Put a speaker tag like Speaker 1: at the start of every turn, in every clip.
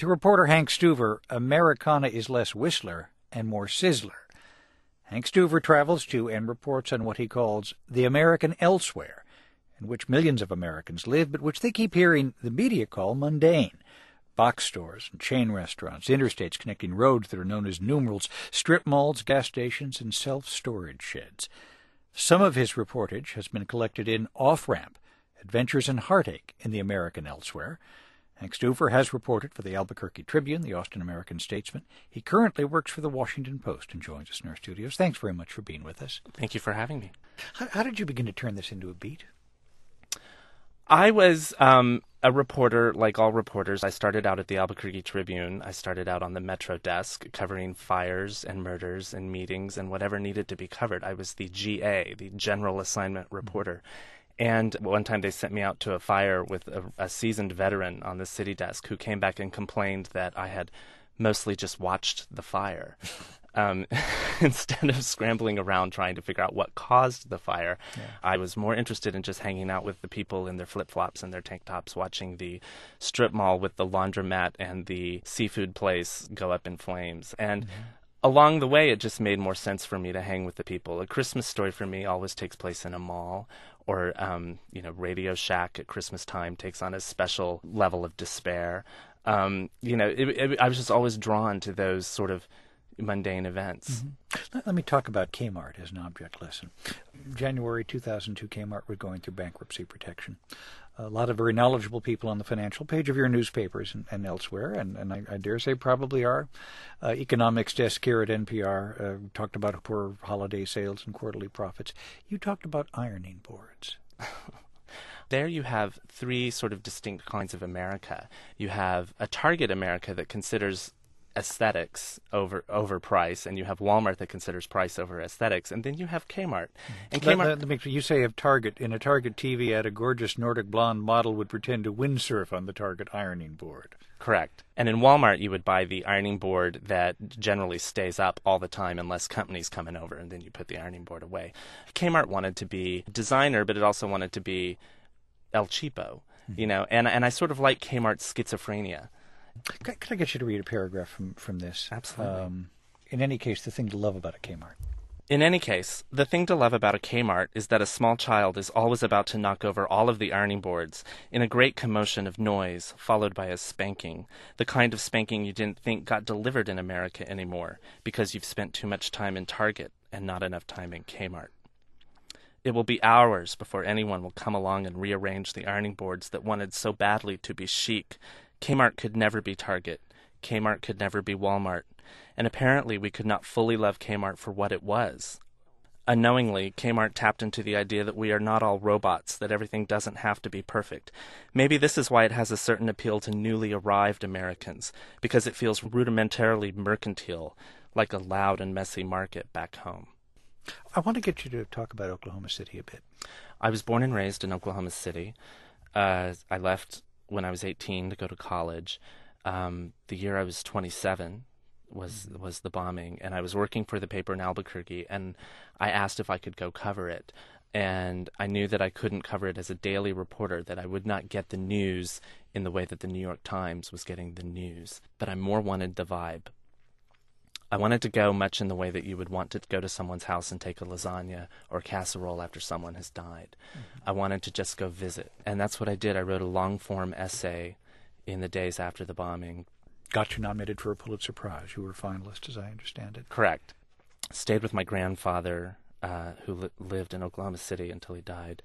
Speaker 1: To reporter Hank Stuever, Americana is less Whistler and more Sizzler. Hank Stuever travels to and reports on what he calls the American elsewhere, in which millions of Americans live, but which they keep hearing the media call mundane. Box stores and chain restaurants, interstates connecting roads that are known as numerals, strip malls, gas stations, and self-storage sheds. Some of his reportage has been collected in Off-Ramp, Adventures in Heartache in the American Elsewhere. Hank Stuever has reported for the Albuquerque Tribune, the Austin American-Statesman. He currently works for the Washington Post and joins us in our studios. Thanks very much for being with us.
Speaker 2: Thank you for having me.
Speaker 1: How did you begin to turn this into a beat?
Speaker 2: I was a reporter, like all reporters. I started out at the Albuquerque Tribune. I started out on the Metro desk, covering fires and murders and meetings and whatever needed to be covered. I was the GA, the General Assignment Reporter. And one time they sent me out to a fire with a seasoned veteran on the city desk who came back and complained that I had mostly just watched the fire. Instead of scrambling around trying to figure out what caused the fire, I was more interested in just hanging out with the people in their flip-flops and their tank tops, watching the strip mall with the laundromat and the seafood place go up in flames. And along the way, it just made more sense for me to hang with the people. A Christmas Story for me always takes place in a mall, or Radio Shack at Christmas time takes on a special level of despair. I was just always drawn to those sort of mundane events.
Speaker 1: Let me talk about Kmart as an object lesson. January 2002, Kmart was going through bankruptcy protection. A lot of very knowledgeable people on the financial page of your newspapers and elsewhere, and I dare say probably our economics desk here at NPR talked about poor holiday sales and quarterly profits. You talked about ironing boards.
Speaker 2: There you have three sort of distinct kinds of America. You have a Target America that considers aesthetics over price, and you have Walmart that considers price over aesthetics, and then you have Kmart. And Kmart,
Speaker 1: you say of Target, in a Target TV ad, a gorgeous Nordic blonde model would pretend to windsurf on the Target ironing board.
Speaker 2: Correct. And in Walmart, you would buy the ironing board that generally stays up all the time unless company's coming over, and then you put the ironing board away. Kmart wanted to be designer, but it also wanted to be El Cheapo, and I sort of like Kmart's schizophrenia.
Speaker 1: Could I get you to read a paragraph from this?
Speaker 2: Absolutely.
Speaker 1: In any case, the thing to love about a Kmart.
Speaker 2: In any case, the thing to love about a Kmart is that a small child is always about to knock over all of the ironing boards in a great commotion of noise, followed by a spanking, the kind of spanking you didn't think got delivered in America anymore because you've spent too much time in Target and not enough time in Kmart. It will be hours before anyone will come along and rearrange the ironing boards that wanted so badly to be chic. Kmart could never be Target. Kmart could never be Walmart. And apparently we could not fully love Kmart for what it was. Unknowingly, Kmart tapped into the idea that we are not all robots, that everything doesn't have to be perfect. Maybe this is why it has a certain appeal to newly arrived Americans, because it feels rudimentarily mercantile, like a loud and messy market back home.
Speaker 1: I want to get you to talk about Oklahoma City a bit.
Speaker 2: I was born and raised in Oklahoma City. I left when I was 18 to go to college. The year I was 27 was the bombing, and I was working for the paper in Albuquerque, and I asked if I could go cover it. And I knew that I couldn't cover it as a daily reporter, that I would not get the news in the way that the New York Times was getting the news. But I more wanted the vibe. I wanted to go much in the way that you would want to go to someone's house and take a lasagna or casserole after someone has died. I wanted to just go visit. And that's what I did. I wrote a long-form essay in the days after the bombing.
Speaker 1: Got you nominated for a Pulitzer Prize. You were a finalist, as I understand it.
Speaker 2: Correct. Stayed with my grandfather, who lived in Oklahoma City until he died.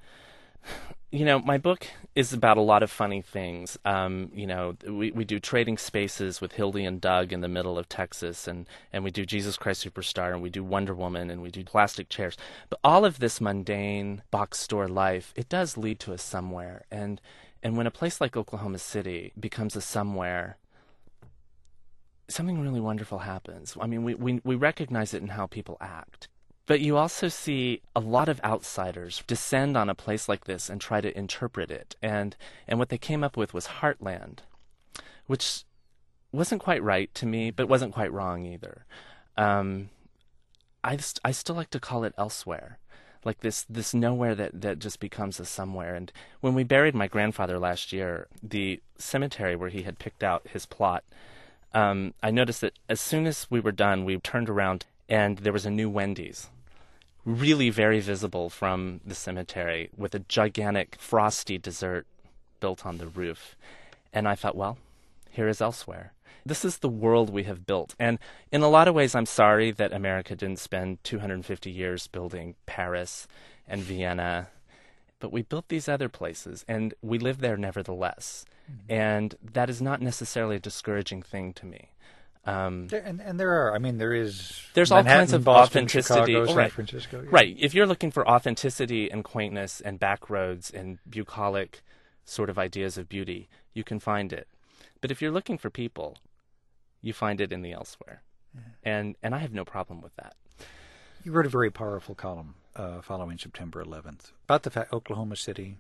Speaker 2: My book is about a lot of funny things. We do Trading Spaces with Hildy and Doug in the middle of Texas, and we do Jesus Christ Superstar, and we do Wonder Woman, and we do plastic chairs. But all of this mundane box store life, it does lead to a somewhere. And when a place like Oklahoma City becomes a somewhere, something really wonderful happens. I mean, we recognize it in how people act. But you also see a lot of outsiders descend on a place like this and try to interpret it. And what they came up with was Heartland, which wasn't quite right to me, but wasn't quite wrong either. I still like to call it Elsewhere. like this nowhere that just becomes a somewhere. And when we buried my grandfather last year, the cemetery where he had picked out his plot, I noticed that as soon as we were done, we turned around and there was a new Wendy's, really very visible from the cemetery, with a gigantic frosty dessert built on the roof. And I thought, well, here is elsewhere. This is the world we have built. And in a lot of ways, I'm sorry that America didn't spend 250 years building Paris and Vienna, but we built these other places, and we live there nevertheless. Mm-hmm. And that is not necessarily a discouraging thing to me.
Speaker 1: And there are, I mean, there's
Speaker 2: all kinds of
Speaker 1: Boston,
Speaker 2: authenticity.
Speaker 1: Chicago, San
Speaker 2: right.
Speaker 1: Francisco. Yeah.
Speaker 2: Right. If you're looking for authenticity and quaintness and back roads and bucolic sort of ideas of beauty, you can find it. But if you're looking for people, you find it in the elsewhere. Yeah. And I have no problem with that.
Speaker 1: You wrote a very powerful column following September 11th about the fact Oklahoma City,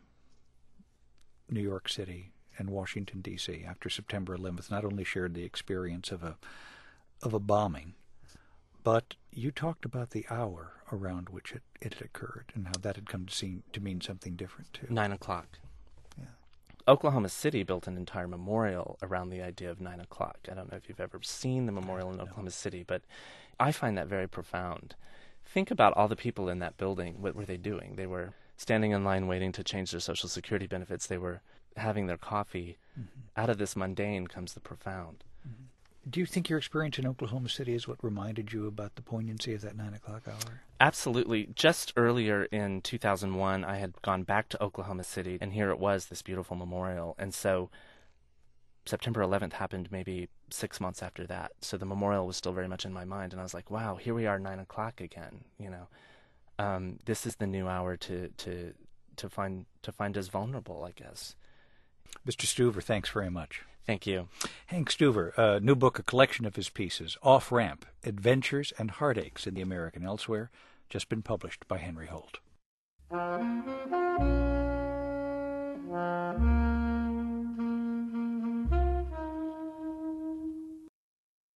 Speaker 1: New York City, and Washington, D.C. after September 11th not only shared the experience of a bombing, but you talked about the hour around which it had occurred and how that had come to mean something different, too.
Speaker 2: 9 o'clock.
Speaker 1: Yeah.
Speaker 2: Oklahoma City built an entire memorial around the idea of 9 o'clock. I don't know if you've ever seen the memorial in Oklahoma City, but I find that very profound. Think about all the people in that building. What were they doing? They were standing in line waiting to change their Social Security benefits. They were having their coffee. Mm-hmm. Out of this mundane comes the profound.
Speaker 1: Mm-hmm. Do you think your experience in Oklahoma City is what reminded you about the poignancy of that 9 o'clock hour?
Speaker 2: Absolutely. Just earlier in 2001, I had gone back to Oklahoma City, and here it was, this beautiful memorial. And so September 11th happened maybe 6 months after that. So the memorial was still very much in my mind, and I was like, wow, here we are, 9 o'clock again. You know, this is the new hour to find us vulnerable, I guess.
Speaker 1: Mr. Stuver, thanks very much.
Speaker 2: Thank you.
Speaker 1: Hank Stuver, new book, a collection of his pieces, Off Ramp, Adventures and Heartaches in the American Elsewhere, just been published by Henry Holt.